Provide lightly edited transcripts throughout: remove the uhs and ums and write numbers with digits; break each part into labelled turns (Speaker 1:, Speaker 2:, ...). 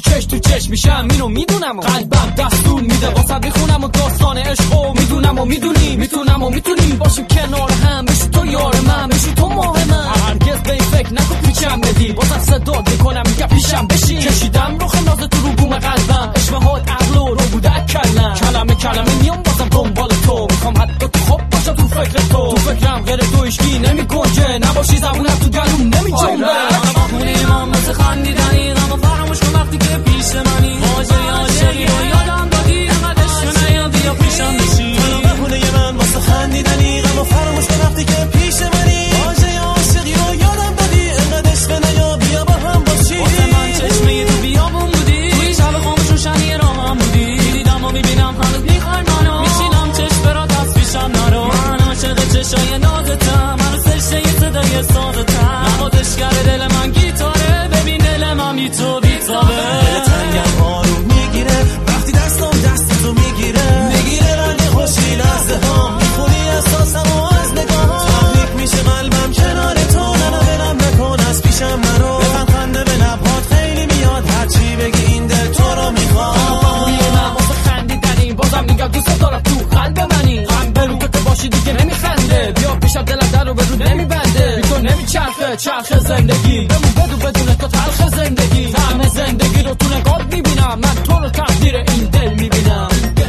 Speaker 1: چش تو چش میشم اینو میدونم و قلبم دستور میده واسه بخونم و داستان عشقو میدونم و میدونی میتونم و میتونی باشیم کنار هم بشی تو یار من بشی تو ماه من هرگز به این فکر نکن پیچم بدی واسه صدا میکنم میگه پیشم بشی کشیدم رخ ناز تو رو بوم قلبم عشق عقل رو بوده کلم کلمه میام بازم دنبال تو میخوام حتی تو خوب باشم تو فکر تو فکرم غیر تو هیچکی نمی گنجه نباشی زبونم تو گلوم نمی جنبه
Speaker 2: بخونی ما مثل خندیدنی غم فراموش کن وقتی که پیش منی واژه عاشقی رو یادم دادی اینقدر عشق نیا بیا پیشم بشی بخونه من واسه خندیدنی غم فراموش کن وقتی که پیش منی واژه عاشقی رو یادم دادی اینقدر عشق نیا بیا با هم باشی واسه من چشمه تو بیابون بودی توی شب خاموش روشنی راهم بودی دیدم و میبینم هنوز میخوای منو میشینم چشم برات از پیشم نرو من عاشق چشای نازتم من سرشه صدای سازتم نوازشگر دل من گیتاره ببین دل من بی تو بیتابه دل تنگم آروم میگیره وقتی دست تو میگیره رنگ خوشی لحظه ها میخونی احساسم و از نگاه تحریک میشه قلبم کنار تو ننو دلم نکن از پیشم نرو بفهم خنده به لبهات خیلی میاد هرچی بگی این دل تو رو میخواد
Speaker 1: من واسه خندیدنی بازم میگم دوست دارم تو قلب منی غم برو که تو باشی دیگه نمیخنده بیا پیشم دلم در رو به رو نمیبنده بی تو نمیچرخه چرخ زندگی بمون بدون تو تلخ زندگی طعم زندگی رو تو نگات میبینم من تو رو تقدیر این دل میبینم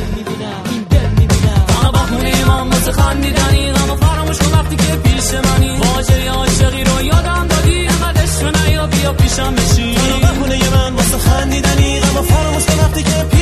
Speaker 2: تنها بخونی من مثل خندیدنی غم فراموش کن وقتی که پیش منی واژه عاشقی رو یادم دادی اینقدر عشق نیا بیا پیشم بشی تنها بخونه من واسه خندیدنی غم فراموش کن وقتی که